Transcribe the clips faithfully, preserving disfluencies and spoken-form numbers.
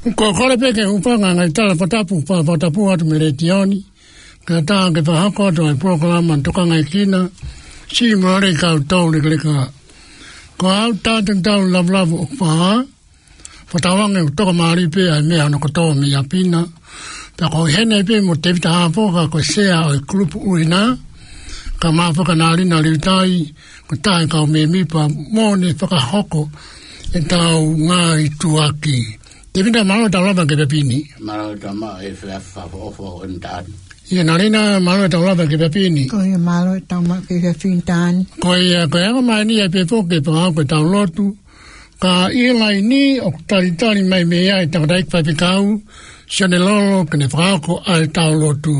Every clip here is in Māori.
Ko kore peke upanga ngai tala patapu pa patapu atu meletioni. Ka taa ke whahako atu ai programa toka ngai kina. Si mware ka utau le ka. Ko au tātang tau lavlavu o paha. Patawange utoka maari pe ai mea no kotoa mi apina. Pea ko hene pe mo te vita hapoka ko sea o klupu uina. Ka mawhaka nārina liutai. Ko tae kau me mipa mōne whakahoko. E tau ngā i tuaki. Te vinda malo tau lava ke pepini. Malo tau ma e whewha ofo o ndani. Ia narina malo tau lava ke pepini. Ko ia malo tau ma ke pepini tani. Ko ia ko ea mai ni e pepo ke pangau ke tau lotu. Ka ia lai ni o taritari mai mea e takadaik whapikau. Sione lolo kene whakako ai tau lotu.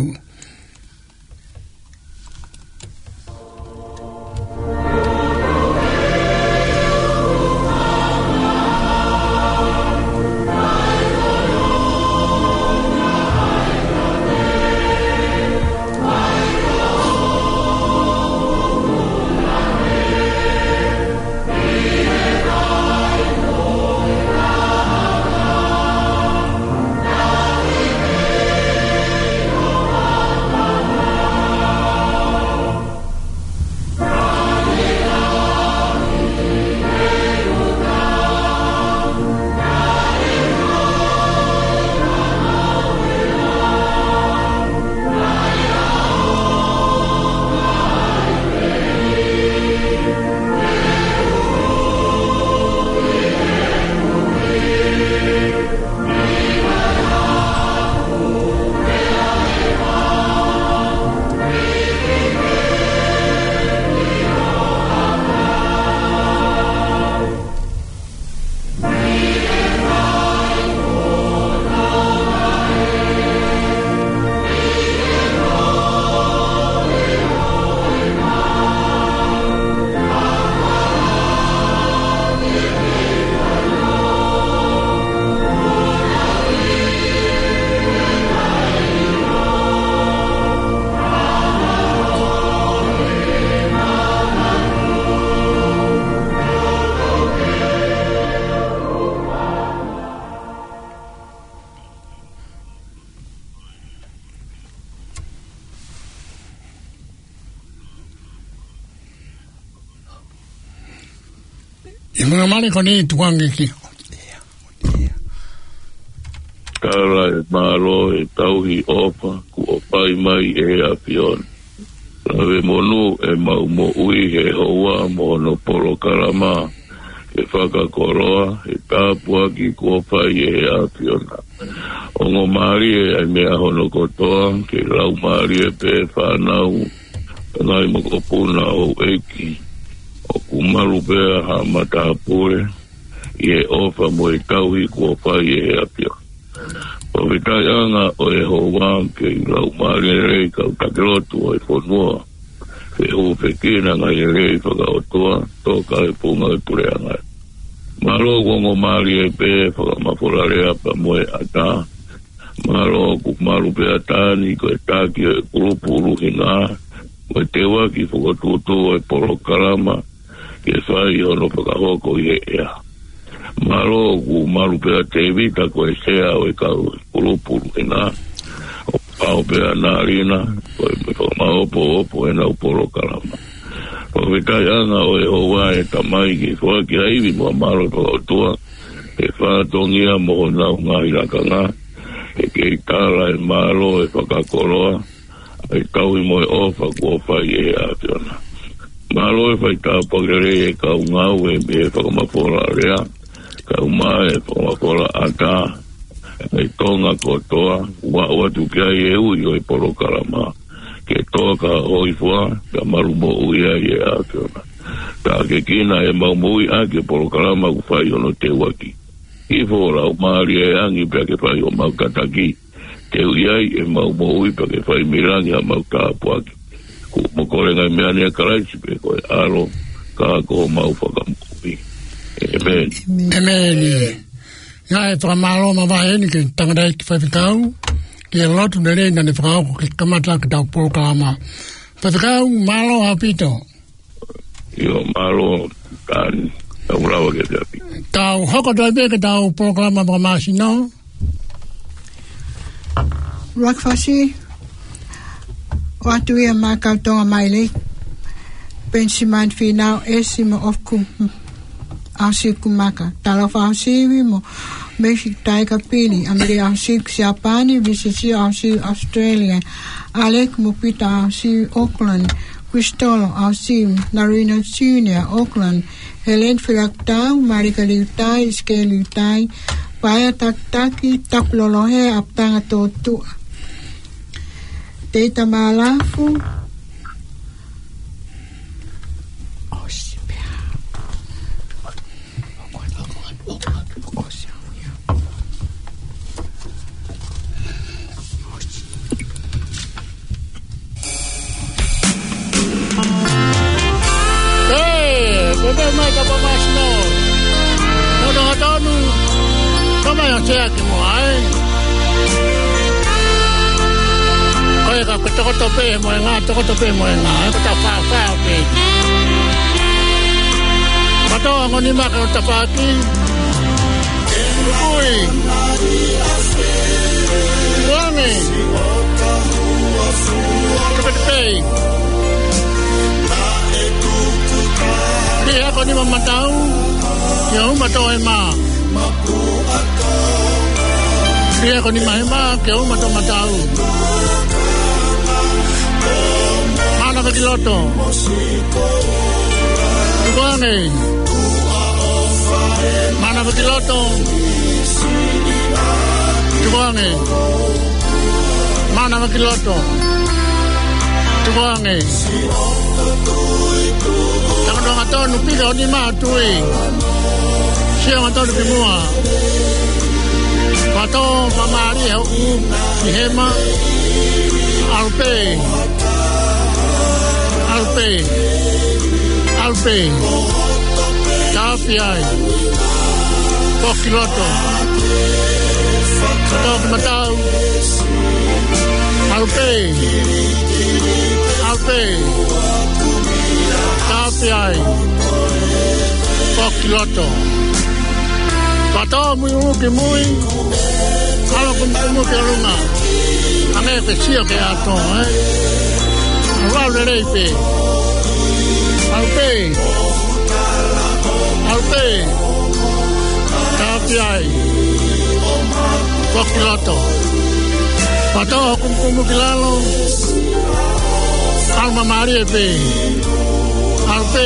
E mga mani koni tuangi ki. Kala e maro e tauhi opa ku opai mai e a pion. Lawe monu e mau mo ui he hoa mo no polo karama. E whaka koroa e tāpua ki ku opai e a piona. Ongo maari e ai mea hono kotoa ke lau maari e pe whanau. Ngai mo kopuna o eki. O kumaru pea ha matapure i e ofa mo e tauhi kua pai e apia. O vitai anga o e hoa ke i lau maari e rei kau takelotu o e whanua. Fe hu pekina ngai e rei whakaotoa toka e punga e pureanga. Malo kongo maari e pe whakamapurarea pa mo e ata. Malo kumaru pea tani ko e taki e kurupuru hinga. O e tewa ki whakatutu o e polo karama. Ke whai hono whakahoko i e ea. Maro ku maru pea te vita ko e sea o e kau kurupuru e nā. O pao pea nā rina, ko e whakamaopo opo e nau poro karama. O vitai anga o e hoa e tamai ki whua ki haiwi mua maro whakautua. E whātongia mo nau ngāhi rakanga. E ke i tāra e maro e whakakoroa. E tauhi mo e ofa kua whai e a whiona. Malo e whai tā pagere e kau ngau e me e whakamapora rea. Kau mai e whakamapora ata. E tonga kotoa. Ua ua tukia i e ui o e poro karama. Ke toa ka hoi fua. Ka maru mo ui a i e a whiona. Tā ke kina e mau mui a ke poro karama ku whai ono te waki. I fōra o maari e angi pia ke whai o mau kataki. Te ui ai e mau mo ui pia ke whai mirangi a mau tāpuaki. Ku mokore ngai mea nea karaisi pe koe aro ka ko mau whakamukupi. Amen. Amen. Ia e whakamaro ma wahe ni ke tangadai ki whaiwhikau. Ki e lotu ne rei nane whakauko ki kamata ki tau pōkama. Whaiwhikau malo hapito. Io malo tani. Tau rawa ke te api. Tau hoko toi pe ke tau pōkama whakamasi no? Rakfasi. Watu ia makautonga maile. Pensiman finau esimo of kum. Asi kumaka. Talafa asiwi mo. Meshi taika pili. Amiri asi siapani. Visisi asi Australia. Alek mo pita asi Auckland. Cristolo asi Narina Junior Auckland. Helen Filaktau. Marika Liutai. Ske Liutai. Paya taktaki. Taplolohe aptanga totua. Teita malafu. Bebe mai ka pamas no. No no atonu. Toma ya sea que mo ai. Oye ka to to pe mo nga to to pe mo nga. Ko ta fa fa pe. Pato ngoni ma ka ta fa ki. Ui. Wame. Ko pe. Dia ko ni mamatau. Ya uma to e ma. Dia ko ni mai ma ke uma to matau. Mana ka kiloto. Tuane. Mana ka kiloto. Tuane. Mana ka kiloto. Tuane. Tangan dong atau nupi kau ni mah tuai. Siang atau nupi mua. Atau mamari au hema alpe alpe alpe tapi ai pokiloto atau matau alpe alpe tapi ai pokiloto pato muy muy muy kalau kumu ke lunga ane ke sio ke ato eh wa le lepe alpe alpe tapi ai pokiloto pato kumu ke lalo alma maria pe alpe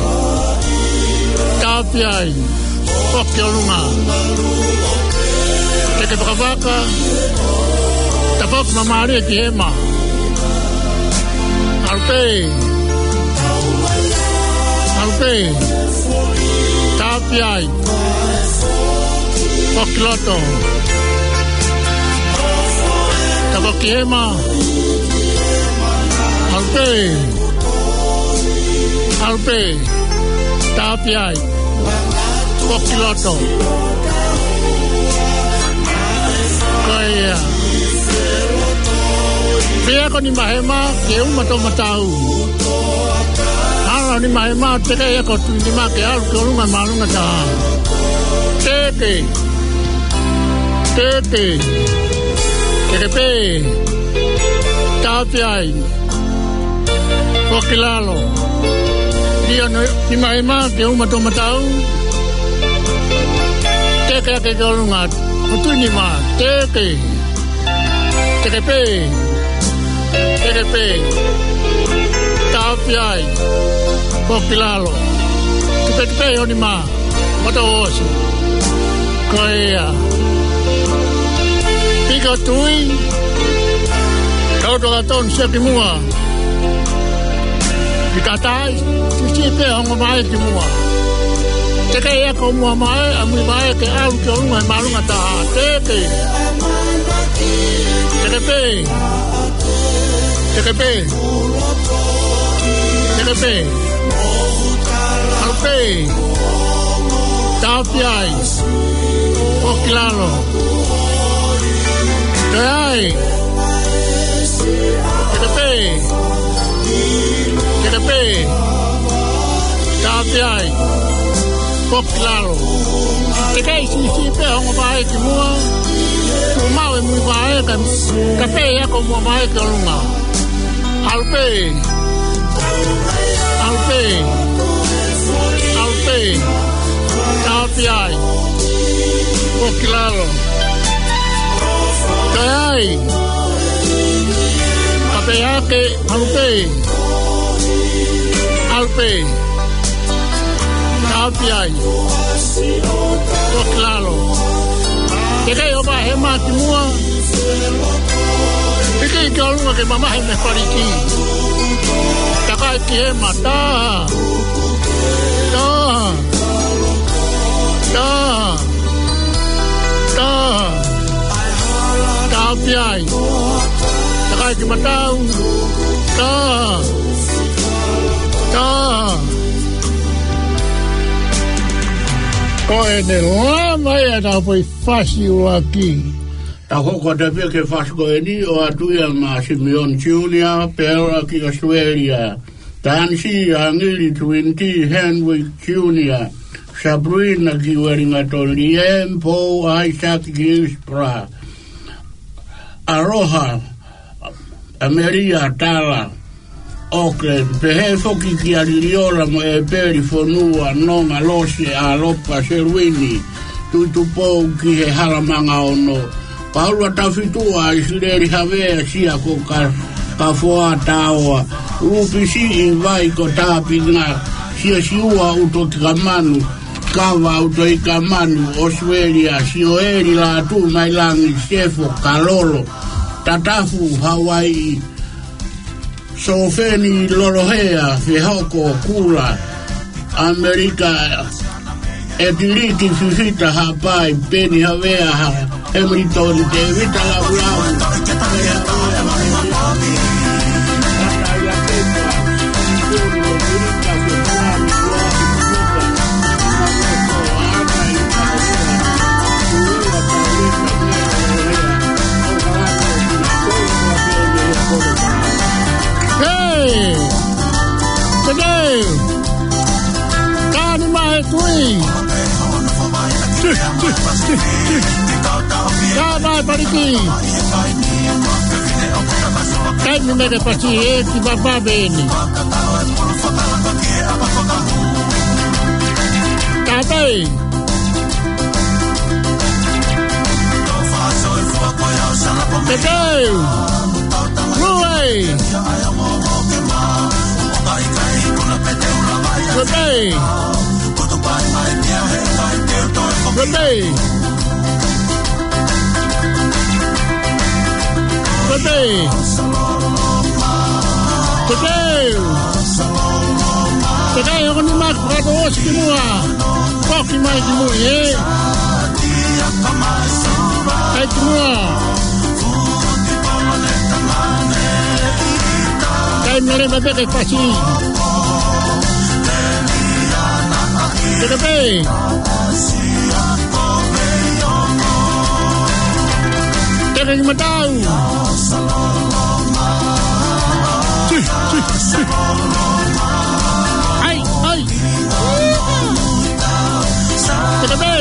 tapi ai pokiolunga ke bravaka tapok mamari ki ema alpe alpe tapiai pokloto tapok ki ema alpe alpe tapiai pokloto kaya dia ko ni mahema ke uma to matau ala ni mahema te kaya ko ni ma ke al ko lunga malunga ta tete tete tete tapiai pokilalo dia ni mahema ke uma to matau te kaya ke ko lunga Utuni ma teke tekepe tekepe tapiai pokilalo tekepe oni ma moto osi koia pika tui kau doa ton siapa mua dikatai siapa orang mai semua teke ya ko mua mai ami mai ke au ke uma malunga ta teke tekepe tekepe tekepe alpe tapiai pokilalo dai tekepe tekepe tapiai pokilalo tekai si si pe hong bai ki mua Mau e mui vae ka ka pe ya ko mo mai ka lunga. Alpe. Alpe. Alpe. Alpe ai. O claro. Kai. Kape ya ke alpe. Alpe. Alpe ai. O claro. Que que eu vai remate mua. Que que que algo que mamá me fariki. Que vai que matar. Tá. Tá. Tá. Tá piai. Que vai que matar. Tá. Tá. Ko e ne lama e na foi fácil aqui. Ta hoko te pia ke fasko e ni o atuia ma Simeon Junior, pera ki Australia. Tansi angili twenty Henry Junior, Sabrina ki weringa toliem, Paul Isaac Gispra. Aroha, Ameria Tala. Auckland, pehe foki ki aliriola mo e peri fonua nonga lose a lopa serwini tutu pou ki he halamanga ono paula tafitua isireri havea sia ko ka ka foa taoa rupi si invai ko tapi nga sia siua uto tikamanu kava uto ikamanu Australia sioeri la tu mailangi sefo kalolo tatafu Hawaii so feni lolohea fe hoko kula Amerika etiliki fifita hapai peni havea ha Hamilton te vita la Vai, Pariki. Kai mi me pasi e ki baba bene. Katai. Katai. Ruai. Katai. Katai. Today, today, today ako ni Mark Prados kimua, koki mai kimu eh, ay kimua, kay mere bebe kay pasi, today. Kaya matau. Ay, ay. Kaya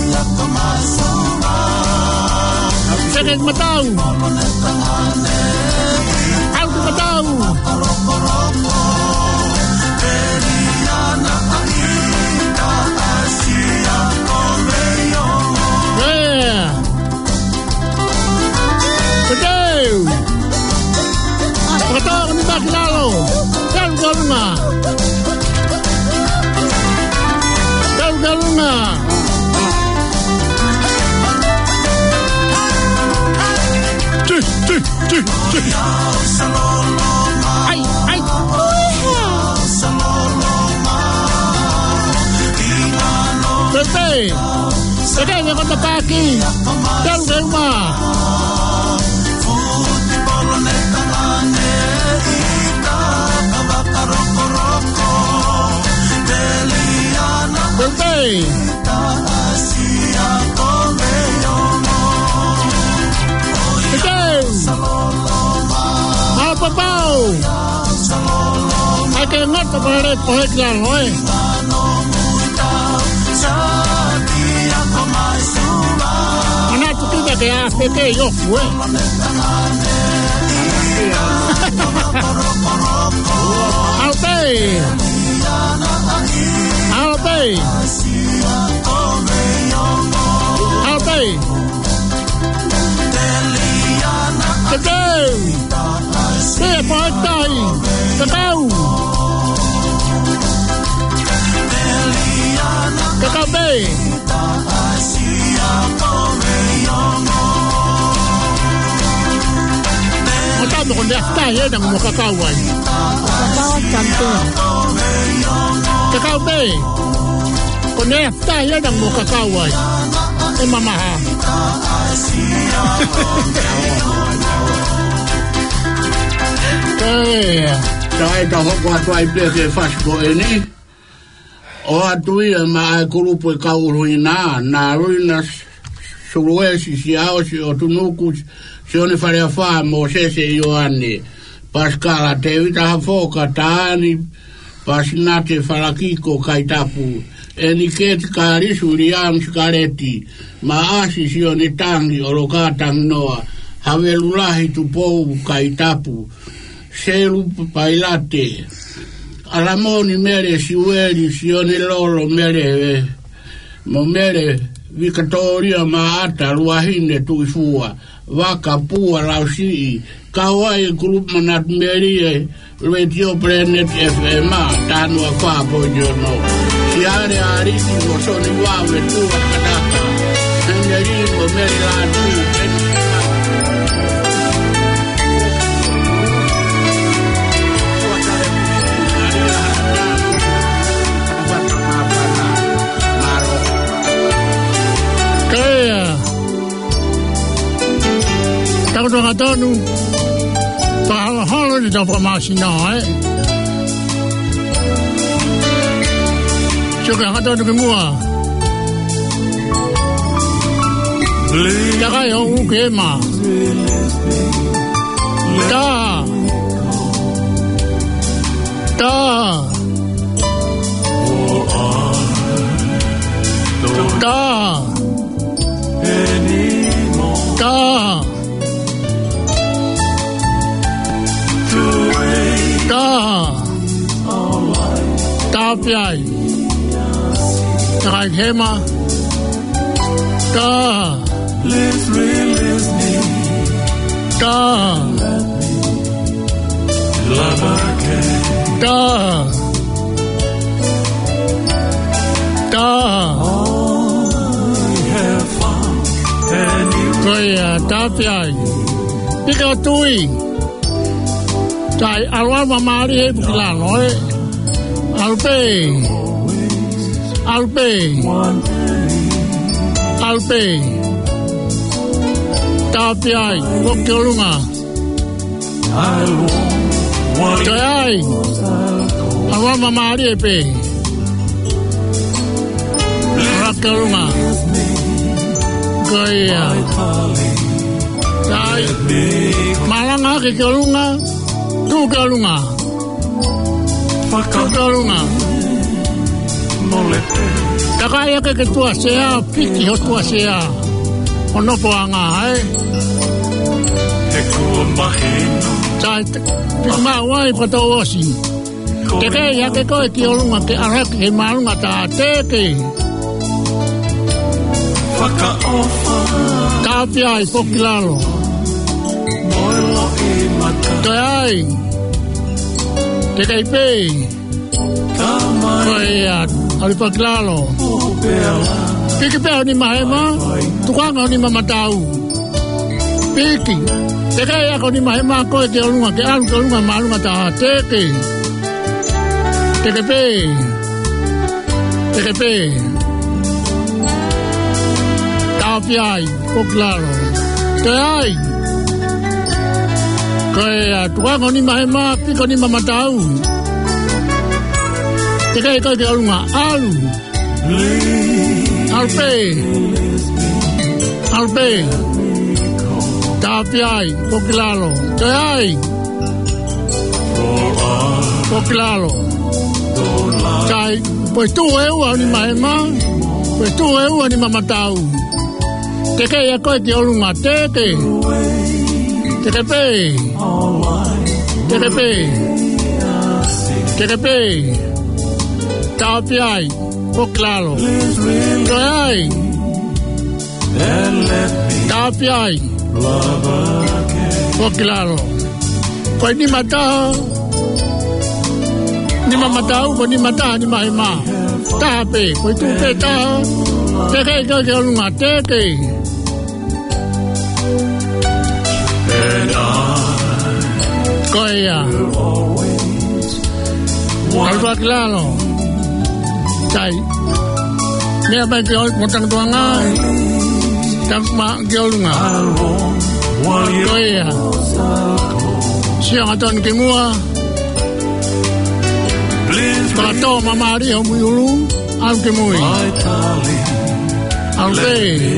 Kaya matau. Ako matau. Yeah. Today, Kata ni bakilalo, dan galunga, dan galunga. Cih, cih, cih, cih. Ay, ay. Today, today ni kata pagi, dan galunga. Today, today, apa bau? Aku ingat kepada pohon yang lain. Anak tu kina ke a peke yo fue. Alpe. Alpe. Alpe. Kakau. Eh, patai. Kakau. Kakau be. Mo kon dia tai ya dang mo kakau ai. Kakao cantik. Kakau be. Kon dia tai ya dang mo kakau ai. Eh mama ha. Eh, tai ta ho kwa tai pe ke fas ko eni. O atui ma grupo e kauruina na ruina suruesi si ao si o tunuku si one fare a fa mo se se Ioane Pascala te vita foka tani pasinate farakiko kaitapu eni ket karisu liam skareti ma asi si one tangi orokata noa havelulahi tu pou kaitapu selu pailate alamoni mere siueli sione lolo mere mo mere Victoria maata luahine tuifua waka pua lausi kawai group manat merie radio planet F M tanu afa bojono siare arisi mosoni wawe tu kadaka ngeri mo mere la tu Tau tonga tonu, pa hala hala ni tau pamasina, eh. Soka hata tonu ke mua. Taka yo uke ma. Ta. Ta. Ta. Ta. Ta. Ta piai. Ta kema. Ta. Please release me. Ta. Love again. Ta. Ta. I have found a new Kaya ta piai. Ika tui. Tai alwa mamari e bukila noe. Alpe. Alpe. one day. Alpe. Tapiai. Wokelunga. I won't want Kayai. Alwa mamari e pe. Wokelunga. Kaya. Tai. Malanga ke kelunga. Tu kelunga. Tu kelunga. Takaya ke ke tua sea, piki ho tua sea. Ono poanga, eh. Tai, pima wai pato osi. Teke ya ke koe ki olunga ke arak ke malunga ta teke. Tapia i pokilalo. Kai. Teke i pe. Kaya, ali pokilalo. Piki peo ni mahema, tukanga ni mamatau. Piki, teke yako ni mahema koe ke olunga, ke alu ke olunga malunga taha, teke. Teke pe, teke pe. Tapiai, poklaro. Te ai. Koe tukanga ni mahema, piko ni mamatau. Teke koe ke olunga, alu. Alpe. Alpe. Tapiai, pokilalo. Te ai. Pokilalo. Tai, pues tu eu ani mahema. Pues tu eu ani mamatau. Te kei a koe ki olunga te ke. Te ke pe. Te ke pe. Te ke pe. Tau pi ai. Poklalo. Toi ai. Tau pi ai. Poklalo. Koe ni mata. Ni ma mata u ko ni mata ni ma ma. Ta pe. Koe tu pe ta. Te kei koe ki olunga te ke. And I Koe ia. will always want Alva klaro. Tai. Mea bai ki ol motang tuanga. Tak ma ki olunga. I won't want you Koe ia. Siang aton ki mua. please Kato mamari ho mui ulu. Al ki mui. my darling Al pe.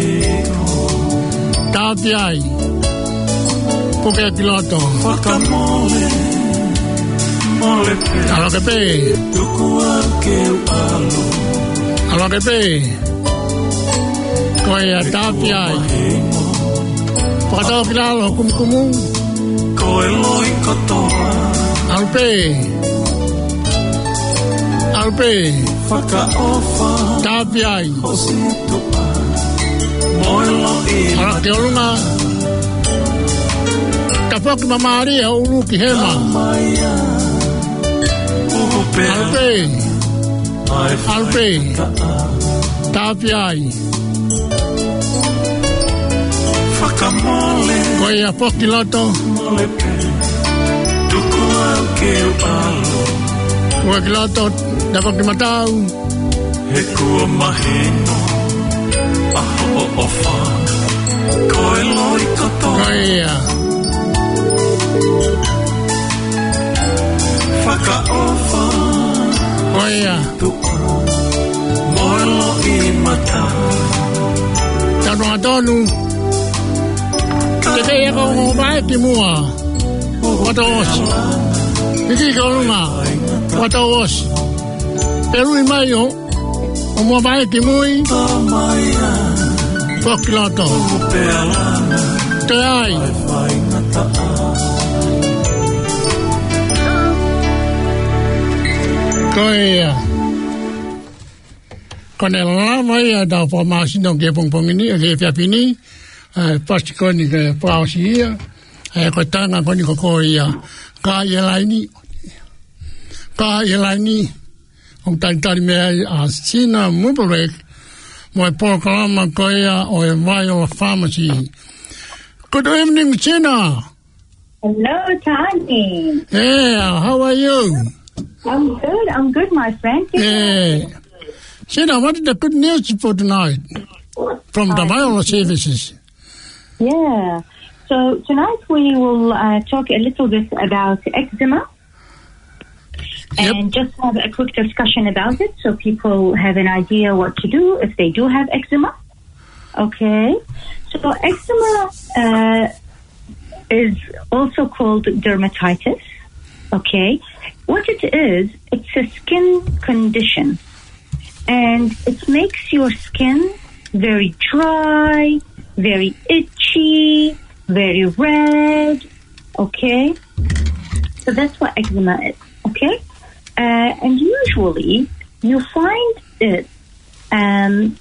Tapi ai. Poke piloto. Whakamole Mole pe Alo ke pe. Tuku ake alo Alo ke pe. Koe ia tapi ai. Kato kilalo kum kumu. Koe loi katoa Al pe. Al pe. Whakaofa Tapi ai. Hosi tua Moelo i Alo ke olunga. Kapok mamari ho ulu ki hema. Maya Upe Al pe. Ai Al pe. whakaa Tapi ai. Whakamole Koe ia pokiloto. Mole pe Tuku ake alo Koe kiloto. Dapat ki matau. He kua mahino Aho o ofa Koe loi katoa Koe ia. Whakaofa Koe ia. tua Moelo i mata Tano atonu. Te kei e kau ngō mai ki mua. Wata osi. Hiki ka olunga. Wata osi. Peru i mai o. O mua mai ki mui. Maya Pokiloto. Upe alana Te ai. Whaingata Koe ia. Kone lama ia da wha maasino ke pongpongini. Ke whiapini. Pasti koni ke pausi ia. Ko tanga koni ko koe ia. Ka ia laini. Ka ia laini. O taitari mea a Sina Mubarek. Mo e pōkalama koe ia o e Viola Pharmacy. Good evening, Sina. Hello, Tani. Yeah, how are you? I'm good. I'm good, my friend. Yeah. Sina, what is the good news for tonight from the Viola services? Yeah. So tonight we will uh, talk a little bit about eczema Yep. and just have a quick discussion about it so people have an idea what to do if they do have eczema. Okay. So eczema uh, is also called dermatitis. Okay. What it is, it's a skin condition. And it makes your skin very dry, very itchy, very red. Okay? So that's what eczema is. Okay? Uh, and usually you find it um,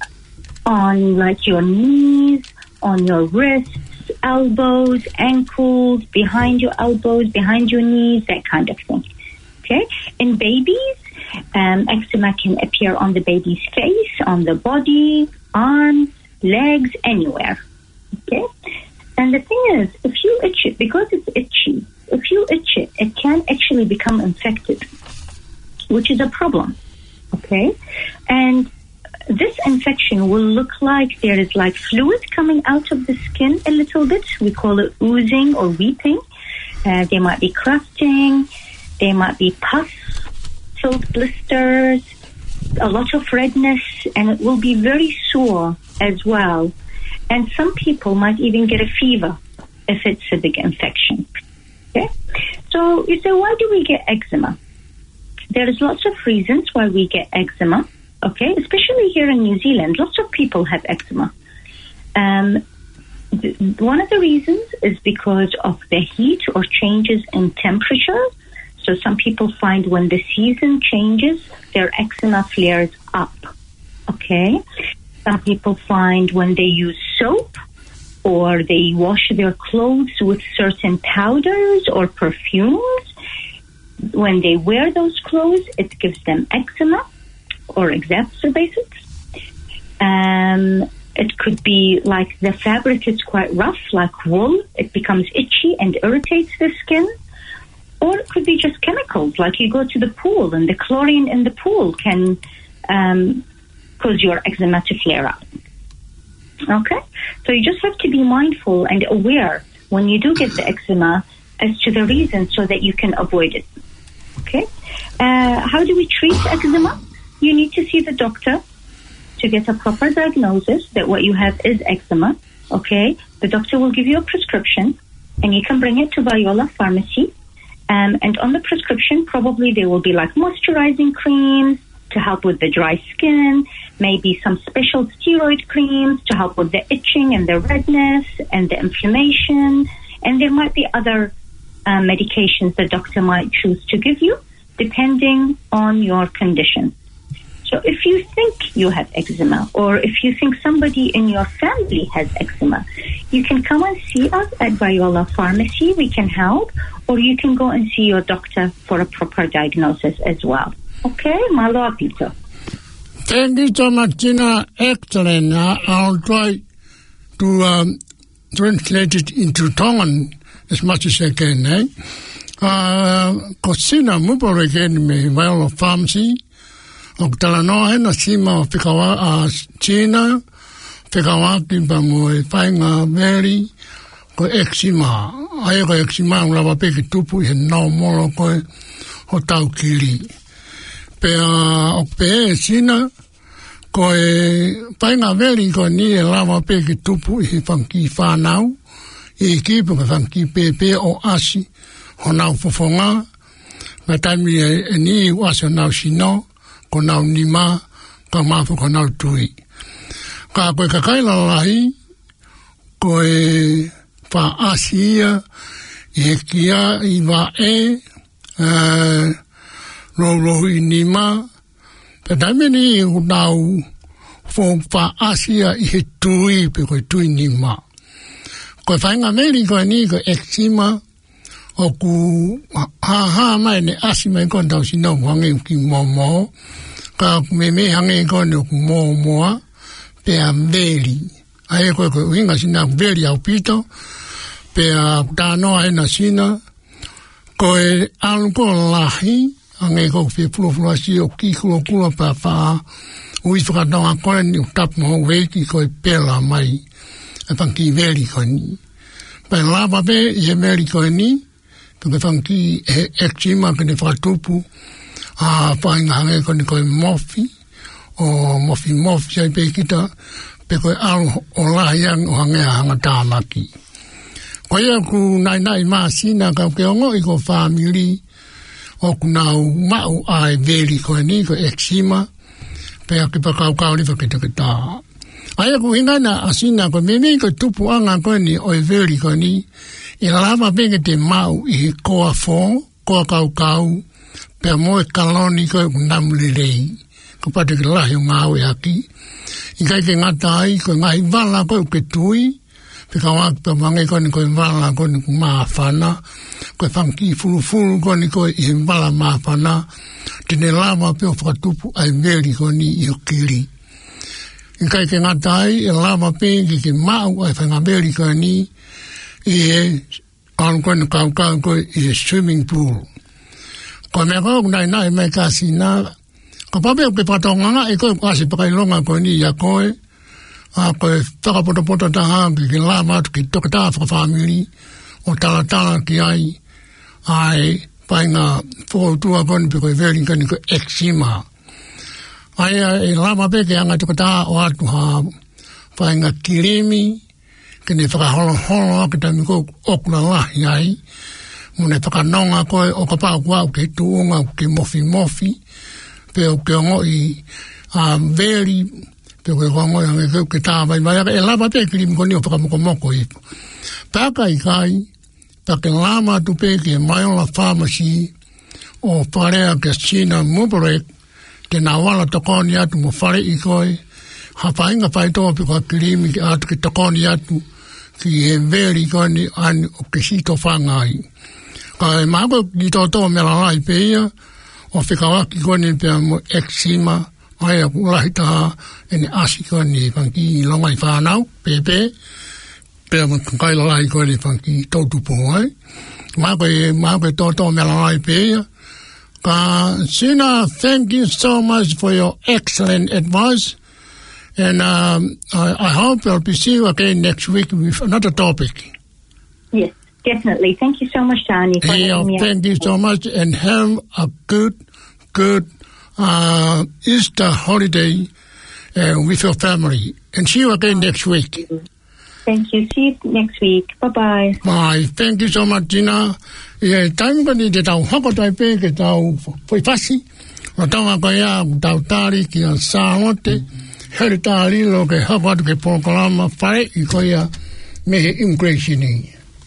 on like your knees, on your wrists, elbows, ankles, behind your elbows, behind your knees, that kind of thing. Okay? In babies, um, eczema can appear on the baby's face, on the body, arms, legs, anywhere. Okay? And the thing is, if you itch it, because it's itchy, if you itch it, it can actually become infected, which is a problem. Okay? And this infection will look like there is like fluid coming out of the skin a little bit. We call it oozing or weeping. Uh, there might be crusting. There might be pus, filled blisters, a lot of redness, and it will be very sore as well. And some people might even get a fever if it's a big infection. Okay? So you say, why do we get eczema? There is lots of reasons why we get eczema. Okay, especially here in New Zealand, lots of people have eczema. Um, th- one of the reasons is because of the heat or changes in temperature. So some people find when the season changes, their eczema flares up. Okay? Some people find when they use soap or they wash their clothes with certain powders or perfumes, when they wear those clothes, it gives them eczema or exacerbates it. Um, it could be like the fabric is quite rough, like wool. It becomes itchy and irritates the skin. Or it could be just chemicals, like you go to the pool and the chlorine in the pool can um, cause your eczema to flare up. Okay? So you just have to be mindful and aware when you do get the eczema as to the reason so that you can avoid it. Okay? Uh, how do we treat eczema? You need to see the doctor to get a proper diagnosis that what you have is eczema. Okay? The doctor will give you a prescription and you can bring it to Viola Pharmacy. Um, and on the prescription, probably there will be like moisturizing creams to help with the dry skin, maybe some special steroid creams to help with the itching and the redness and the inflammation. And there might be other uh, medications the doctor might choose to give you, depending on your condition. So if you think you have eczema, or if you think somebody in your family has eczema, you can come and see us at Viola Pharmacy. We can help. Or you can go and see your doctor for a proper diagnosis as well. Okay, Malo Peter. Thank you so much, Gina. Excellent. Uh, I'll try to um, translate it into Tongan as much as I can. Eh? Uh, Kosina mupore ken me Viola Pharmacy. O talanoa na sima o whikawa a Gina. Whikawa ki pa mo e whainga veri. Ko eczema. Ai ko eczema ula wa peke tupu he nao moro ko ho tau kiri. Pe o pe sina ko e painga veri ko ni e lava peke tupu he whanki whanau. E kipu ka whanki pepe o asi ho nau fofonga. Na taimi e ni wasa nau sino ko nau nima ka mafu ko nau tui. Ka koe kakaila lahi ko e pa asia e kia i wa e uh, roro i nima pe tamini u nau fo pa asia i he tui pe koe tui nima koe whainga meri koe ni koe eczema o ku ha ha mai ne asi mai koe tau si nau hange ki momo ka me me hange koe ne ku momoa pe a meri ai koe koe winga si nau meri au pito pe a tanoa e na sina ko e alko lahi ange ko fe flo flo si o ki kula kula pa fa ui whakatanga koe ni utap mo weki ko e pela mai e whanki veri ko ni pe lava pe i e meri ko ni pe ke whanki e eczema ke ne whakatupu a whainga hange ko ni ko e mofi o mofi mofi ai pe kita pe ko e alo o lahi ang o hange a hanga tāmaki. Koia ku nai nai maa sina ka ke ongo i ko family o ku nau mau ai veri ko ni ko eczema pe a ki pa kau kau li whakita ki tā. Aia ku ingana a sina ko mimi ko tupu anga ko ni o veri ko ni i lama peke te mau i koa fō, koa kau kau pe a moe kaloni ko ku namuli rei ko pate ki lahi o ngāo e aki. I kai ke ngata ai ko ngai wala ko ke tui pe kawa pe mangai ko ni ko wala ko ni ku maafana ko whanki fulu fulu ko ni ko i wala maafana tine lama pe o whakatupu ai veri ko ni i o kiri i kai ke ngatai e lama pe ki ke mau ai whanga veri ko ni i e anu ko ni kau kau ko i e swimming pool ko mea ko nai nai mai kasi na ko pape o ke patonganga e ko kasi pakailonga ko ni i a koe a koe whakapotopoto taha ki lama atu ki tokata whakafamili o tala tala ki ai ai painga whakautua koni pe koe veri kani koe eczema ai e lama pe ke anga tokata o atu ha painga kirimi kini whakaholo holo ki tami ko okuna lahi ai mune whakanonga koe o kapau kua o ke tuunga o ke mofi mofi pe o ke ongo i um, veri Pe koe kongo yang e ke tā mai mai e lava pe kiri mkoni o whakamoko moko i. Paka i kai, pake lama tu pe ke Maiola Pharmacy o wharea ke Sina Mubarek ke nā wala tokoni atu mo whare i koe. Hawhainga whaitoa pe koe kirimi ke atu ke tokoni atu ki he veri koe ani o ke sito whangai. Ka e mako ki tō tō me la lai pe ia o whikawaki koe ni pe mo eczema ai a kulahi taha ene asi koe ni whanki i longa i whanau pepe pe mo kai la lai koe ni whanki tautupo ai. Mako e mako e tō tō me la lai pe ia. Ka Sina, thank you so much for your excellent advice. And um, I, I hope I'll be seeing you again next week with another topic. Yes, definitely. Thank you so much, Tani, for Hey, having me. thank you so much, and have a good, good uh, Easter holiday uh, with your family. And see you again next week. Thank you. See you next week. Bye-bye. Bye. Thank you so much, Gina. Yeah, time ka ni te tau hako tai pe ke tau poi pasi. O tanga ka ia tau tari ki a Saote. Here tari lo ke hako atu ke Porokalama whare i ko ia mehe immigration i.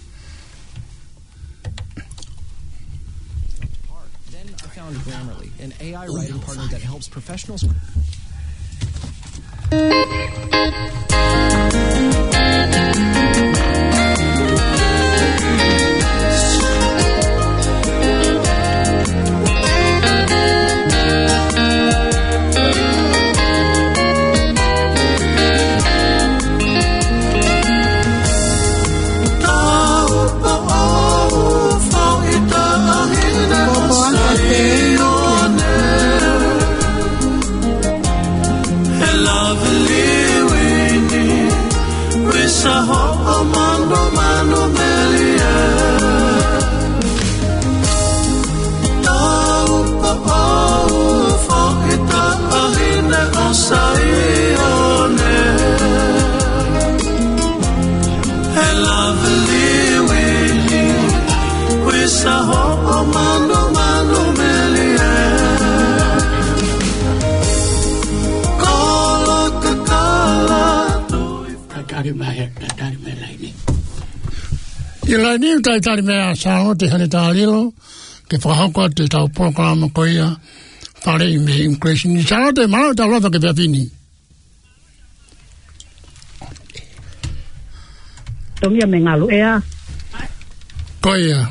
Then I found Grammarly, an A I writing partner that helps professionals. I lai ni tai tari mea sao te hane tā lilo, ke whahako te tau Porokalama ko ia, whare i me immigration. Ni sao te marau tau rata ke whiawhini. Tongia me ngalu ea. Ko ia.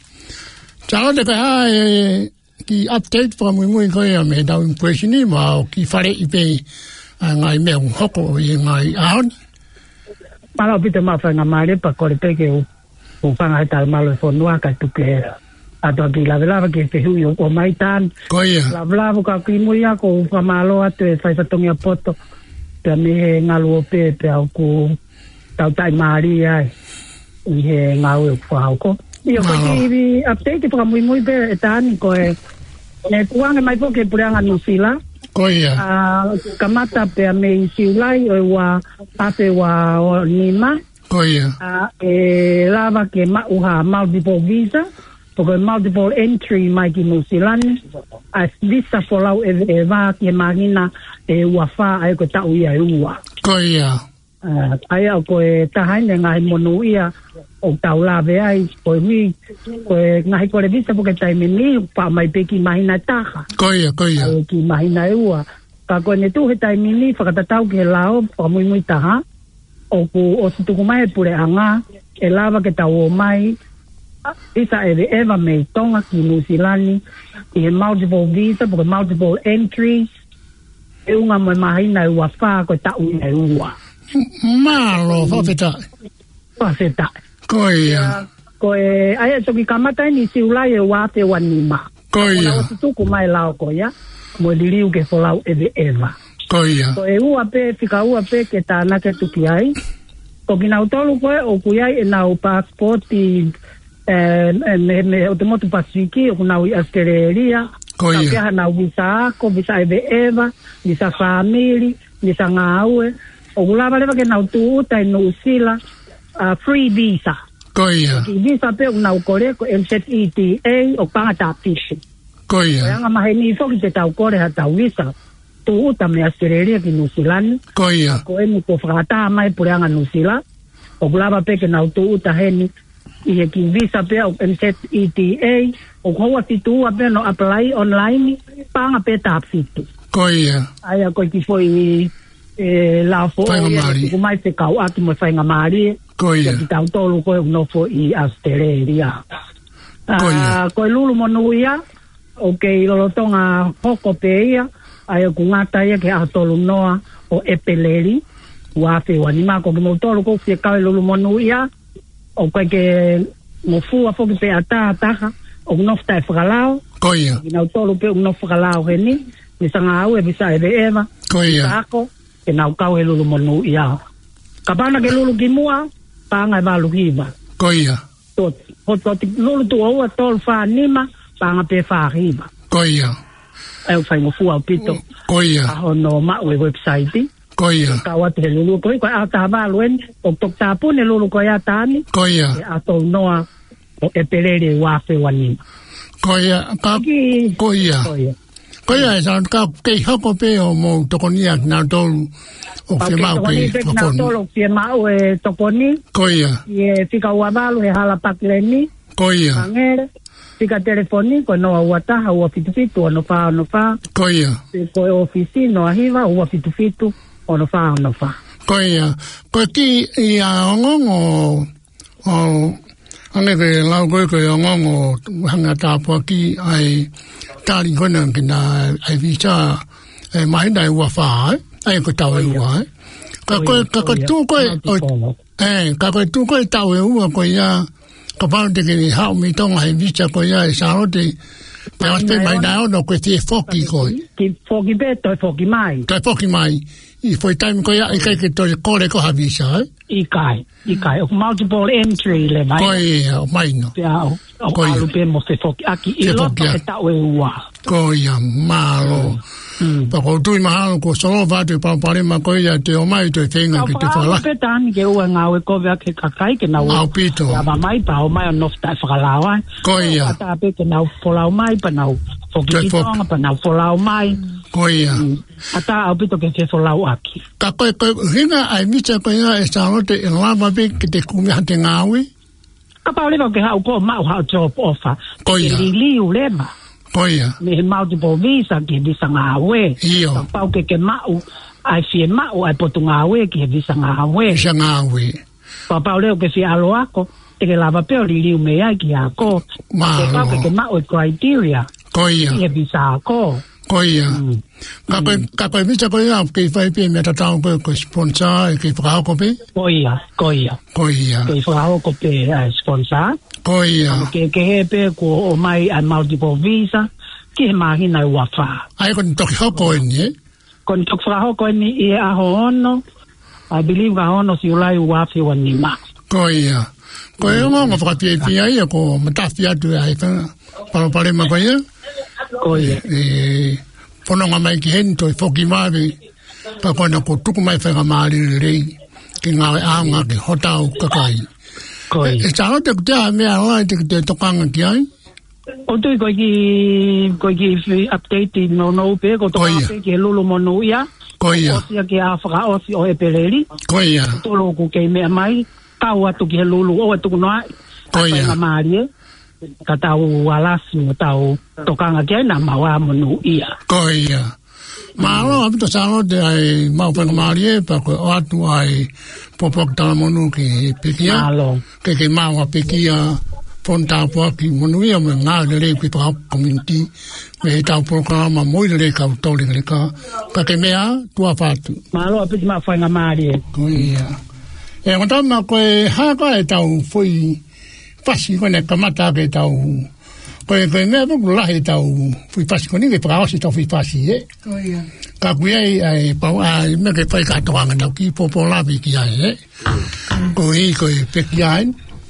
Sao te kai hae ki update wha mui mui ko ia me tau immigration ni, ma o ki whare i pe ngai mea hoko i ngai ahoni. Marau pita mawhanga marepa kore peke u. O whanga tal malo fo noa ka tuke ato ki lava lava ke te hui o mai tan. Ko ia. Lava lava ka ki mui ako u whamalo atu e whaifatongi a poto. Te me he ngalu o pe pe au ku tau tai maari ai. I he ngau e whahauko. I o kaki iwi update whaka mui mui pe e tani ko e e kuange mai po ke pureanga nusila. Ko ia. Kamata pe a me i siulai o wa ape wa o nima. Ko ia. Uh, e lava ke mauha multiple visa, porque multiple entry mai ki Musilani, a visa folau e, e va ke magina e wafa ai ko tau ia e ua. Ko ia. Uh, ai au ko e tahaine ngai monu ia o tau lave ai, ko e mi, ko e ngai ko le visa porque taime ni pa mai pe ki mahina taha. Ko ia, ko ia. E ki mahina e ua. Ka ko ne tu he taime ni whakatatau ke lao, pa mui mui taha. O ku o si tuku mai pure anga e lava ke tau o mai isa e eva me tonga ki Musilani i he multiple visa porque multiple entries e unga mo mahina e wafa ko tau e ua malo whawheta whawheta ko ia ko e aia toki kamata ni si ulai e wate wanima ko ia o si tuku mai lao ko ia mo liriu ke folau e eva ko ia. So e ua pe, whika ua pe ke tāna ke tuki ai. Ko ki nau tolu koe, o kui ai e nau passport i me, me o te motu Pasifiki, o ku nau i Australia. Ko ia. Ka keha nau visa ako, visa eve eva, visa family, visa ngāue. O kulawa lewa ke nau tu uta i Nusila, uh, free visa. Ko ia. Ki visa pe o nau kore ko M Z E T A o pangata fishing. Ko ia. O anga mahe ni foki te tau kore ha tau visa. tu uta me Australia ki New Zealand. Ko ia. Ko eni ko whakata mai pureanga New Zealand. O lava pe ke na tu uta heni i ki visa pe o M Z E T A o hoa fitu a pe no apply online panga pe tap fitu. Ko ia. Ai ko ki foi e la fo ko mai se kau atu mo fainga mari. Ko ia. Ki tau tolu ko no fo i Australia. Ko ia. Ko lulu monu ia o ke lo tonga hoko pe ia ai ko ngata ia ke atolu noa o epeleri wa fe wa ni ma ko mo tolu ko se ka lulu monu ia o ko ke mo fu a fo ke pe ata ata o no sta fralao ko ia ina tolu pe no fralao ni ni sanga au e bisa e eva ko ia ko ke na ka e lulu monu ia ka bana ke lulu ki mua pa nga ba lu ki ba ko ia to ho to lulu to o tol fa ni ma pa nga pe fa riba ko ia e o fai mo fu a pito ko ia a no ma we website ko ia ka wa te lulu ko ko ata ba luen o tok ta pu ne lulu ko ya tani ko ia e ato noa o e pelere wa fe wani ko ia ka ko ia ko ia sa ka ke hoko pe o mo tokonia na tolu o fe ma pe na tolu fe ma o e tokoni ko ia e fika wa balu e hala pakleni ko ia angere fika telefoni ko no wa ta ha wa fitu fitu no fa no fa ko ia ko ofisi no hiva wa fitu fitu ono fa ono fa ko ia ko ki ia ngongo o ane ke lau ko ko ngongo hanga ta po ki ai tali kona kina ai visa e mai dai wa fa ai ko tau e wa ka ko ka ko tu ko eh ka ko tu ko tau e wa ko ia ka pa de ke ha mi tong ai visa ko ia sa ro de pe os pe mai dai no ko ti foki ko ki foki be to foki mai to foki mai i foi time ko ia i kai ke to kore ko ha visa i kai i kai o multiple entry le mai ko ia mai no ya o alu pe mo se foki aki i lo ke ta we wa ko ia malo pa ko tu ma ko so va te pa pa ma ko ia te o mai te tenga ki te fala pe tan ke o nga we ko va ke ka kai ke na o pito ya ba mai pa o mai no sta fala wa ko ia ta pe ke na fola mai pa na foki tonga pa na fola mai ko ia ata au pito ke se fola aki ka ko ko hinga ai mi cha ko ia esta rote en la ma be ke te kumi ha te ngawi ka pa le ke ha ko ma ha job offer ko ia li u le ma ko ia me multiple visa ke visa ngawe io pa ke ke ma u ai fie ma u ai potu ngawe ke visa ngawe visa ngawe pa pa le ke si alo ako te ke lava pe li li me ai ki ako ma pa ke ke ma u criteria ko ia ke visa ako ko ia ka ko ka ko mi cha ko ia ke fai pe me ta ta ko ko sponsor ke fra ko pe ko ia ko ia ko ia ke fra ko pe sponsor ko ia ke ke he pe ko o mai a multiple visa ke mahi na wa fa ai ko to ko ko ni kon to fra ko ni e a hono I believe ga hono si ulai wa fi wa ni ma ko ia ko e ngo fra pe pe ai ko mata fia tu ai fa para para ma ko ia ko ia e pono nga mai ki hento i foki mawe pa kona ko tuku mai whenga maari rei ki ngā anga ki hotau kakai ko ia e sa te kutea mea lai te kutea tokanga ki ai o tui ko ki ko ki update no no pe ko to pe ki lulu monu ia ko ia o sia ki a whaka o si o e peleri ko ia tolo ku ke mea mai tau atu ki lulu o atu noa ko ia maari ka tau walasi o tau tokanga kia na mawa monu ia. Ko ia. Ma alo apito sa alo te ai mau whenga maari e pa koe o atu ai popok tala monu ki pekia. Alo. Ke ke mau a pekia ponta poa ki monu ia me ngā le rei ki pa community me he tau programa moi le rei kau tau le ka ka ke mea tua patu. Ma alo apito ma whenga maari e. Ko ia. E ngotama koe haka e tau fui pasi kone kamata ke tau koe koe mea puku lahi tau fui pasi kone ke praosi tau fui pasi e oh, yeah. ka kui ai ai pau ai me ke pai katoanga nau ki popo labi ki ai e koe i koe peki ai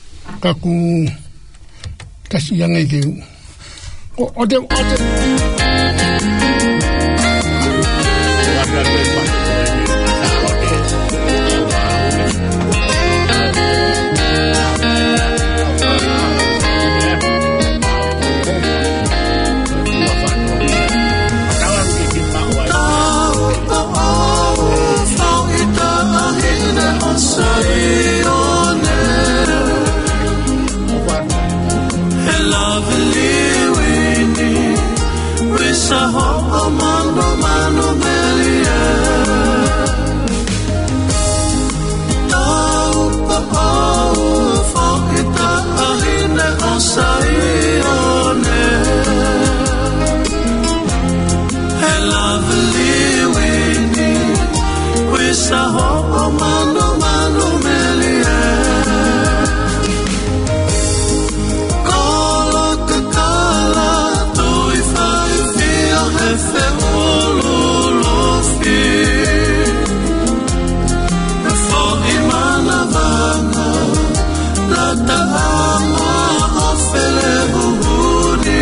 ka ku kasi yangai ke o, o te o te Wisa ho o mano mano melie Tau pa au fo ita ahine o saione He lovely winnie Wisa ho o mano mano melie Fe ululufi Fo imana vanga La taama ofele buhuni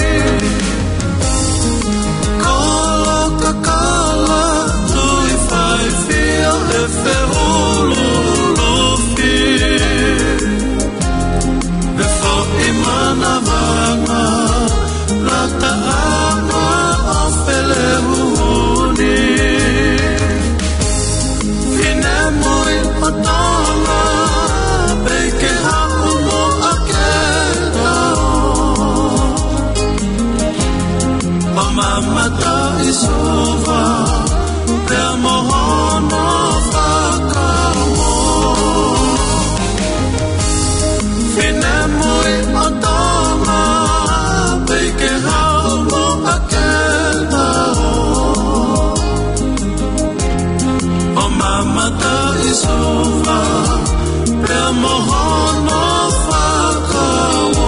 Kala kakala Tui fai fia Fe ululufi Fo imana vanga La taama Pelehuni Fine moi patala Beke haumo akeda O mamata isuva Te mohono fakamo Fine moi patala Beke haumo akeda Mata isuva Pe mohono whakawo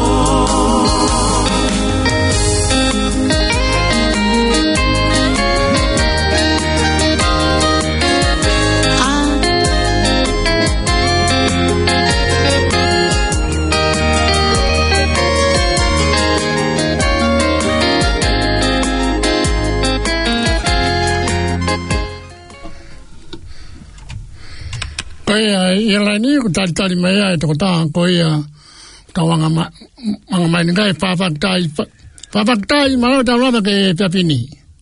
Koia ia lai ni ko tali tali mai ai to ta koia tawanga ma manga mai ngai pa pa tai pa pa tai malo ta lava ke papini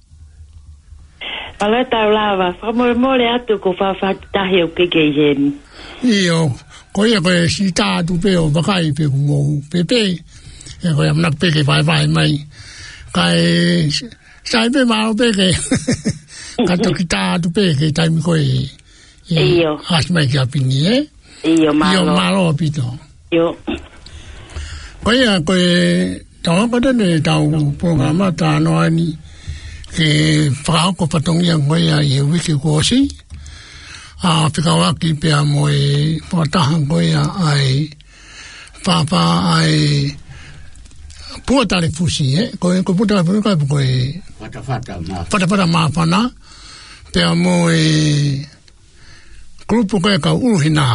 Malo ta lava fa mo mo le atu ko fa fa tai o ke ke yen Io koia ko si ta tu pe o bakai pe mo pe pe e ko am nak pe ke vai vai mai kai sai pe malo pe ke ka to kita tu pe ke tai mi ko Io. Has mai che apini, eh? Io malo. Io malo apito. Io. Koia koe tau pada ne tau programa ta no ani ke frau ko patongia koia e wiki kosi. A pika waki pe a moe potaha koia ai papa ai puata le fusi, eh? Koe ko puta le fusi koe Fata fata ma. Fata fata ma pana pe a moe grupo koe ka uruhina.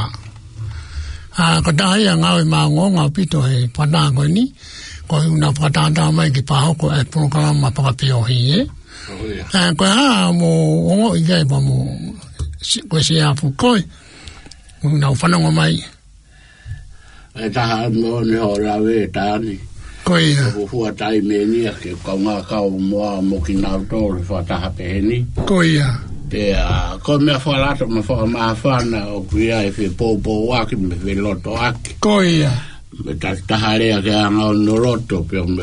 A ka tahi a ngawe maa ngonga pito he pana koe ni. Koe una patanda mai ki pahoko e programa pakapio hi e. A koe haa mo ongo i gai pa mo koe se apu koe. Una ufanongo mai. E taha mo ni ho rawe tani. Koe ia. Ko fua tai me ni ke kaunga kau moa mo ki nau tōre fa taha peheni. Koe ia. Pe a ko me fa lata me fa ma fa na o kuia e fe po po wa ki me fe loto aki. Koia. Me ta tahare ke anga no loto pe me.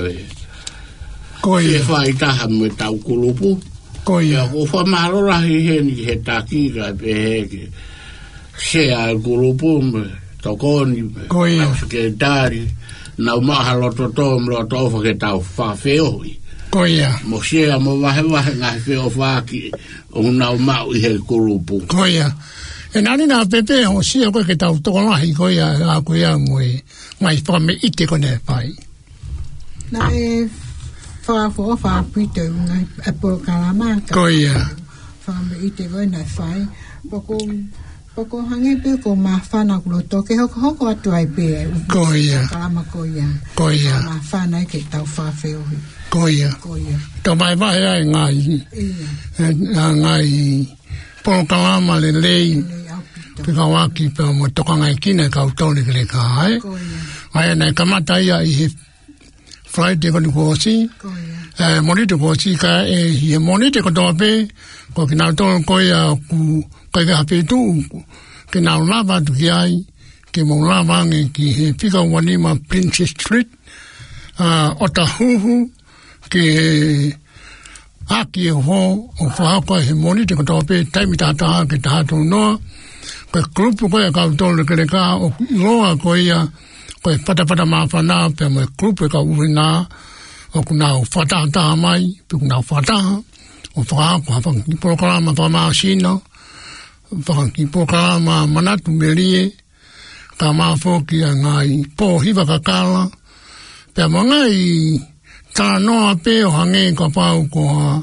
Koia. Fa i taha me ta kulupu. Koia. Ko fa ma ro ra hi he ni he ta ki ga pe he ke. Se a kulupu me to koni. Koia. Ke dari na ma ha loto to me loto fa ke ta fa feo. Koia. Mo sea mo wahe wahe ngā wheo whāki o nau mau i he kurupu. Koia. E nani nā pepe ho sia koe ke tau tokolahi koia a koe a moe mai whame ite kone pai. Na e whaafo o whaapito ngai e poro kalamaka. Koia. Whame ite koe nai whai. Poko Poko hange pe ko ma whana kulo toke hoko hoko atu ai pe. Koia. Kalama koia. Koia. Ma whana ke tau whawheo hi. Koia. Koia. Tau mai wahe ai ngai. Ia. Ngai poro kalama le lei. Pika waki pe mo toka ngai kine kau taune kele ka hai. Koia. Ai nei kamata ia i he Friday koni kuosi. Koia. Eh, monite kuosi ka e he monite ko tope. Ko kina tōna koia ku kai ka hape tu ke nau lava tu ki ai ke mo lava nge ki he pika wanima Princess Street uh, Otahuhu ke Aki e ho, o whahako he moni te katoa pe, taimi tātaha ke tātou noa. Koe klupu koe a kautolu ke re kā, o loa koe ia, koe patapata maa whanā, pe mo e klupu e ka uwe nā, o kuna o whatataha mai, pe kuna o whataha, o whahako hawhanga ki prokarama whamaa sino, whahanga ki prokarama manatu merie, ka maa whoki a ngai pō hiwa kakala, pe mo ngai tā noa pe o hange ka pau ko a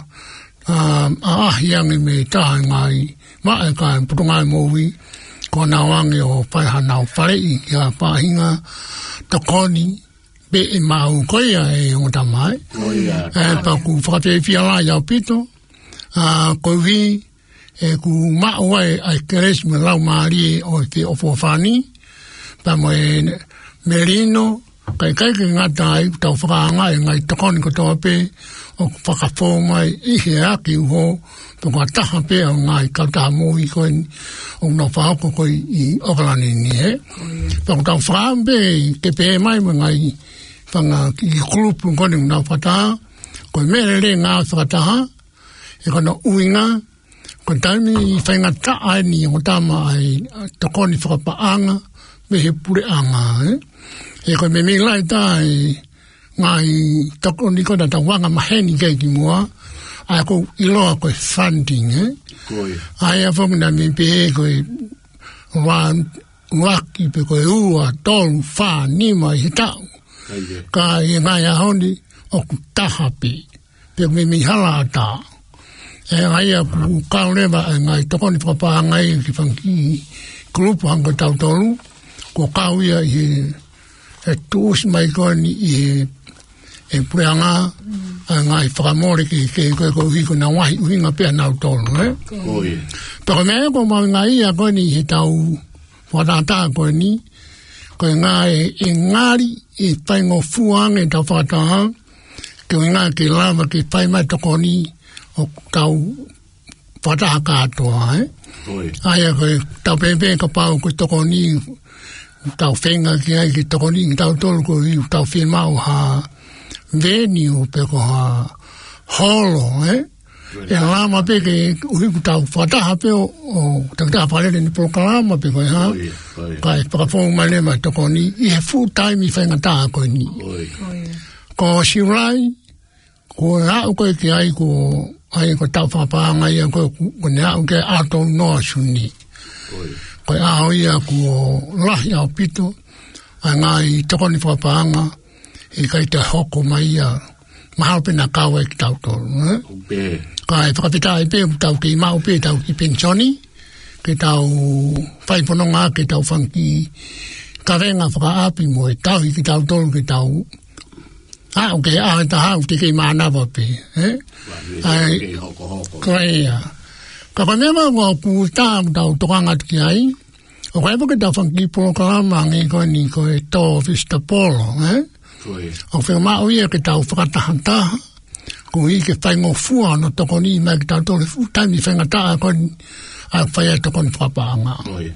a ahiangi me taha ngai mae ka putungai mowi ko na wangi o pai hanau wharei ki a pahinga takoni pe e mau koia e ngota mai e pa ku whakate whiala iau pito a kowi e ku maua e ai keres me lau maari o te ofo whani pa mo e merino kai kai ki ngata ai tau whakaanga e ngai takoni ko toa pe o whakafo mai i he aki uho to ka taha pe o ngai kautaha mui koe o na whahako koe i okalani ni he pa ko tau whakaam pe ke pe mai mo ngai whanga ki kulupu kone na whataha koe mere re ngā whakataha e kona uinga koe taimi i whainga taa ni o tama ai takoni whakapaanga me he pure anga eh e koe me me lai tai ngai toko ni kona ta wanga maheni kei ki mua a ko iloa koe funding eh ai a whangu na me pe koe wan waki pe koe ua tolu wha nima i tau ka i ngai a hondi o ku taha pe pe me me hala ata e ai a ku kaurewa e ngai toko ni whapā ngai ki whangi grupu hanga tau tolu ko kauia i e tūs mai koe ni i e pureanga a ngai whakamore ki ke koe koe hiko na wahi uhinga pia nau tolu, eh? Koe. Pero mea ko mau ngai a koe ni he tau whatata koe ni, koe ngai e ngari e whaingo fuang e tau whataha, koe ngai ke lava ke whai mai toko ni o tau whataha katoa, eh? Koe. Aia koe tau pepe ka pau koe toko ni tau whenga ki ai ki toko ni tau tolu ko i tau whenmau ha venue pe ko ha holo eh e lama pe ke ui ku tau whataha pe o takataha parere ni prokarama pe ko ha kai whakawhongu mai lema toko ni i he full time i whenga taha ko ni ko siurai ko hau koe ki ai ko ai ko tau whapanga ia ko ne hau ke ato noa suni koe aho ia ku lahi au pito a ngai tokoni whapanga i kai te hoko mai ia mahalo pena kawa e ki tau tolu eh? Kai whakapita e pe tau ki mau pe tau ki pensioni ke tau whaipononga ke tau whanki kawenga whakaapi mo e tau i ki tau tolu ke tau a o ke aho ta hau te kei maanawa pe eh? Ai koe ia ka koe mea mau ku tāu tau tokanga ki ai o koe epo ke tau whanki prokarama ngi koe ni koe tō Vista Polo eh? O whenga mao ia ke tau whakatahantaha ko i ke whaingo fua no toko ni mai ke tau tōle fu taimi whenga taa koe a whaia toko ni whapaanga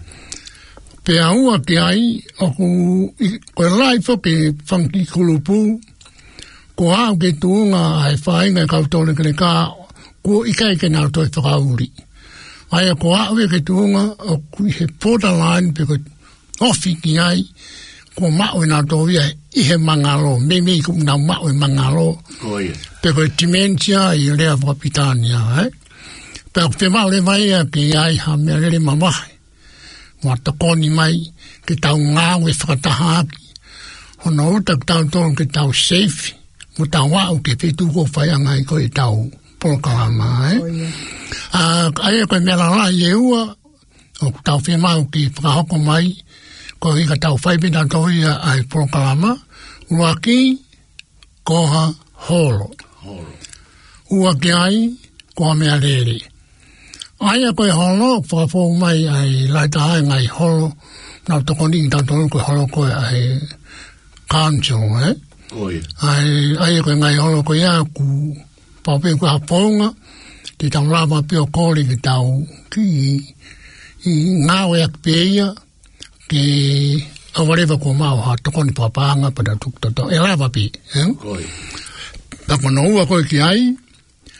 pea ua ki ai o ku koe lai fo ke whanki kulupu ko hao ke tuunga ai whainga e kau tōle kene kā ko ikai ke nau toi whakauri ai ko hao e ke tuunga o kui he borderline pe ko ofi ki ai ko mao e nau tōwia i he mangalo me me ku nau mao e mangalo pe ko dementia i rea whakapitania eh? Pe ko te mao le mai a ke ai ha mea lere mamahi mua takoni mai ke tau ngāu e whakatahaki hono uta ke tau tōru ke tau safe mo tau wau ke whetu ko whaianga i ko e tau prokarama eh? Uh, ai koe mea la i e ua o tau whenmau ki whakahoko mai ko i ka tau whaipina tau ia ai prokarama ua ki koha holo ua ki ai koha mea rere ai a koe holo whakafou mai ai laita ai ngai holo nau tokoni i tau tonu koe holo koe ai council eh? ai ai a koe ngai holo koe ia ku paupe koe haponga te tau lava peo kore ki tau ki i ngāwe ak peia ke awarewa ko mau ha tokoni papanga pada tuk toto e lava pe eh? Tako no ua koe ki ai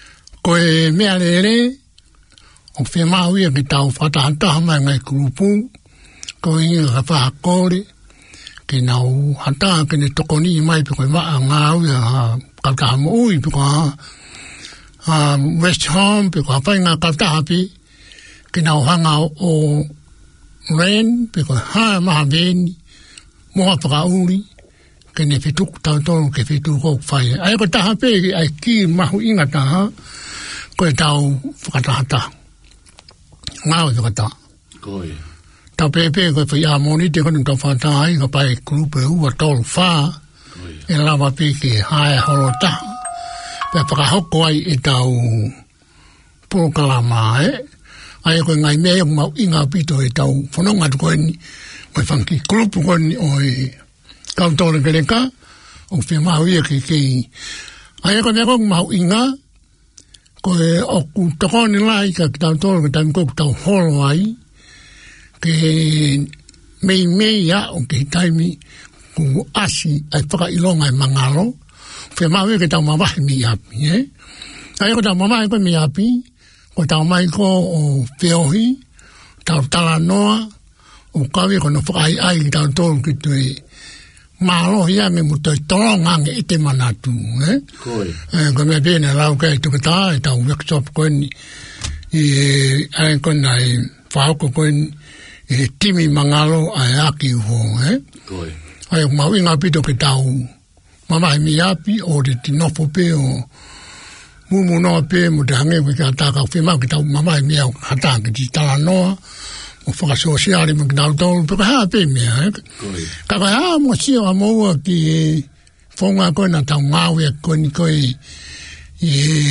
ko e mea lere, o whi maui e ki tau whatahataha mai ngai kurupu, ko inga ka whahakore, ke nau hataha ke ne tokoni mai pe koe maa ngāui a kautaha mo ui pe koe a West Home pe koe hapai ngā kautaha pe, ke nau hanga o Ren pe koe haa maha veni, moha whakauri, ke ne whituku tau tonu ke whituku kou whai. Ai ko taha pe ai ki mahu inga taha, koe tau whakatahataha. Ngāui whakataha. Koe. Tau pepe koe whi a moni te konu tau whataha i ka pai kurupe ua tolu whā, e lawa pe ke hae horo taha. Pea whakahoko ai e tau porokalama e, ai koe ngai mea mau inga pito e tau whanonga tu koe ni, koe whanki kurupu koe ni o e kautore kereka, o whi mahu ia ke kei. Ai koe mea koe mau inga, koe oku tokoni lai ka ki tau toro ke taimi koe tau holo ai, ke mei mei a o ke taimi ku asi ai whaka ilonga e mangalo, whi mahu ia ke tau mawahi mi api, eh? Ai koe tau mawahi koe mi api, koe tau mai ko o whiohi, tau tala noa, o kawe koe no whakai ai ki tau toro ki tue, Mālo hia me muto i torongange i te manatu, eh? Koe. Eh, ko mea bēne lau kei tukata, i tau workshop koe ni, i ai koe nei whahoko koe ni, i timi mangalo ai aki uho, eh? Koe. Ai mau inga pito ke tau, mamai mi api, o te tinofo pe, o mumu noa pe, mo te hange wika ataka u whimau ke tau mamai mi au hataka ti tala noa, o whakasosiare mo ki tau tolu, peka haa pe mea, eh? Koe. Kaka haa mo sio a moua ki e whonga koe na tau ngāwe koe ni koe i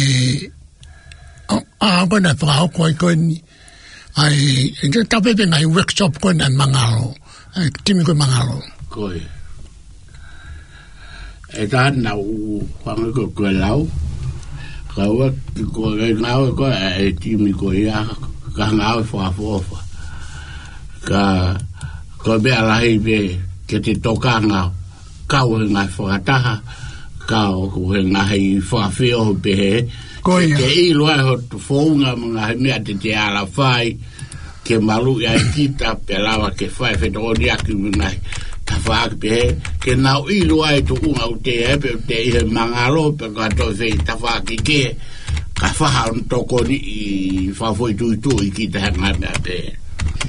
a koe na whakahoko ai koe ni ai e tapepe ngai workshop koe na mangalo ai timi koe mangalo Koe. E tā na u whanga koe koe lau ka ua ki koe ngāwe koe e timi koe ia ka ngāwe whakafofa ka ko be alahi be ke te tokanga kau he ngai whakataha kau ko he ngai whakawhio be he ke i loa ho tu whaunga mga he mea te te ala whai ke malu ia i kita pe lawa ke whai wheto o ni aki ngai ka whaak be he ke nau i loa i tu unga u te he pe te i he mangalo pe ka to whai ta whaak i ke ka whaha un toko ni i whawhoi tui tui ki te hanga mea be he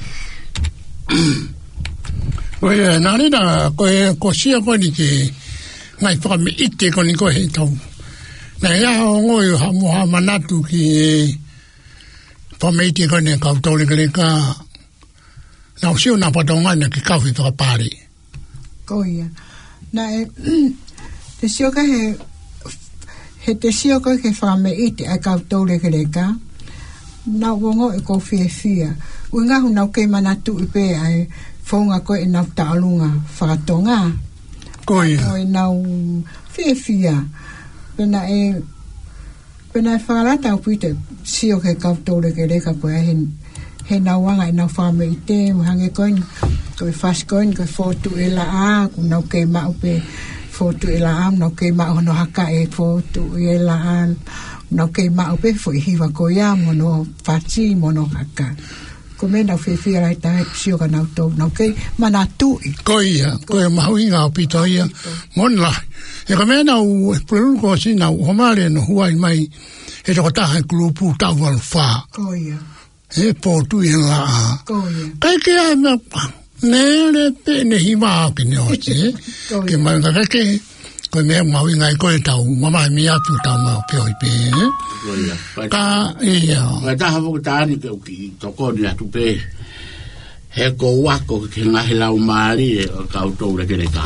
Koe nāre na koe ko sia koe ni ke ngai whakame ite koe ni koe he tau. Nā ia o ngoi ha moha manatu ki e whame ite koe ni kautore kare ka nā usio nā patonga na ki kauhi whakapare. Koe ia. Nā e te sio ka he he te sio koe ke whame ite a kautore kare ka nā wongo e ko fia fia. Ui ngahu nau kei manatu i pe ai whaunga koe e nau taalunga whakatonga. Koe. Koe nau fia fia. Pena e pena e whakarata au puite sio ke kautore ke reka koe he, he nau wanga e nau whame i te muhange koe koe fast koe koe fotu e la a ku nau kei mau pe fotu e la a nau kei mau no haka e fotu e la a nau kei mau pe fo i hiwa koe a mono whati mono haka. Ko me nau whiwhia rai tae psio ka nau tau nau kei mana tui. Ko ia, ko ia mahu inga o pito ia, mon lai. E ka mea nau e pururu ko si nau homare no huai mai e toko taha e kurupu tau walu wha. Ko ia. E pōtu i la a. Ko ia. Kai ke a mea pa, nere pe ne hiwa au ke ne ote, ke mai ka kake, ko mea mahu inga i koe tau, mamai mi atu tau mau peo i pe, eh? Ka ia. Ka taha fuku tāni ke uki toko ni atu pe. He ko wako ke ngahi lau maari e kautou reke reka.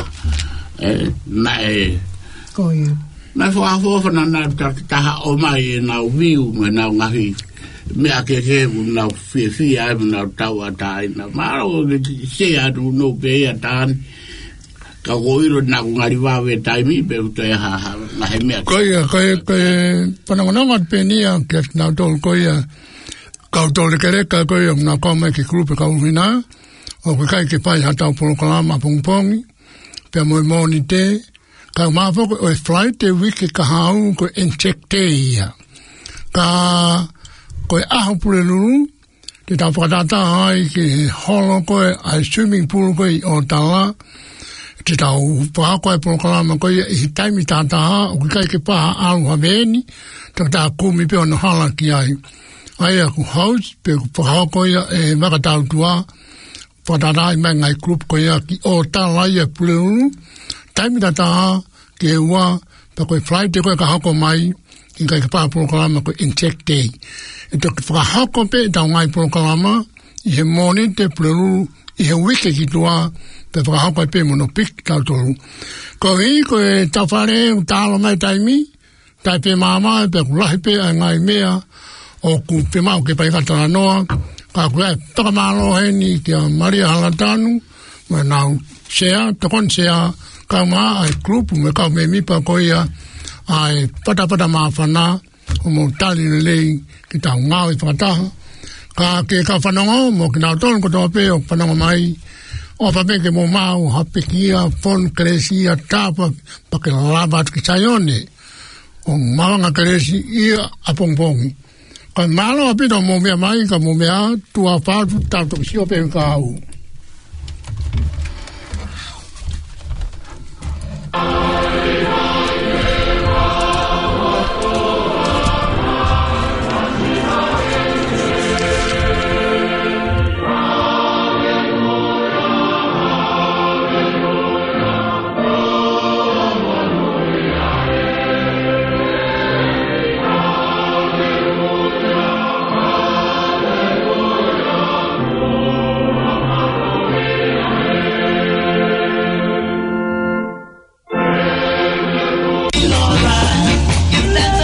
Na e... Ko ia. Na e whakafofa na na taha o mai e nau viu me nau ngahi. Mea ke ke u nau fie fie ai me nau tau atai. Na maro ke se atu no pe e atani. Ka goiro na ngari wawe taimi pe uto e ha ha na he mea. Koia, koia, koia, panangonanga pe nia ke nau tol koia kautole kereka koia na kome ki krupe kauhina o ke kai ke pai hatau polokalama pongpongi pe moi moni te ka mafoko o e flight te wiki ka hau ko injecte ia ka koe aho pule lulu, te tau whakatata ai ke holo koe ai swimming pool koe o tala, te tau whakakoe proklama koe i hi taimi tātaha, o kai ke paha alu haweni, tak tā kumi pe ono hala ki ai. Ai aku house, pe whakakoe e makatau tua, whakatata ai mai ngai group koe ki o tala i a pule lulu, taimi tātaha ke ua, pa koe flight koe ka hako mai, i kai ke paha proklama koe insect day. E te whakahako pe tau ngai proklama, i he moni te pulelu, i he wike ki tua, te whakahako pe mono pik tau tolu. Ko hi, ko e tau whare, u tālo mai taimi, tai pe māma, pe ku lahi pe ai ngai mea, o ku pe mau ke pai katara noa, ka ku e takamaro heni ki a Maria Halatanu, me nau sea, takon sea, ka maa ai klupu, me kau me mipa koia, ai pata pata mawhana, o mo tali le lei ki tau ngau i whakataha. Ka ke ka whanonga mo ki nau tonu kotoa pe o whanonga mai. O whapeke mo mau hapekia, fon kresia, tāpa, pake labat ki sayone. O mawanga kresi ia apongpongi. Ka malo apito mo mea mai, ka mo mea tua whātu tātu sio pe ka au.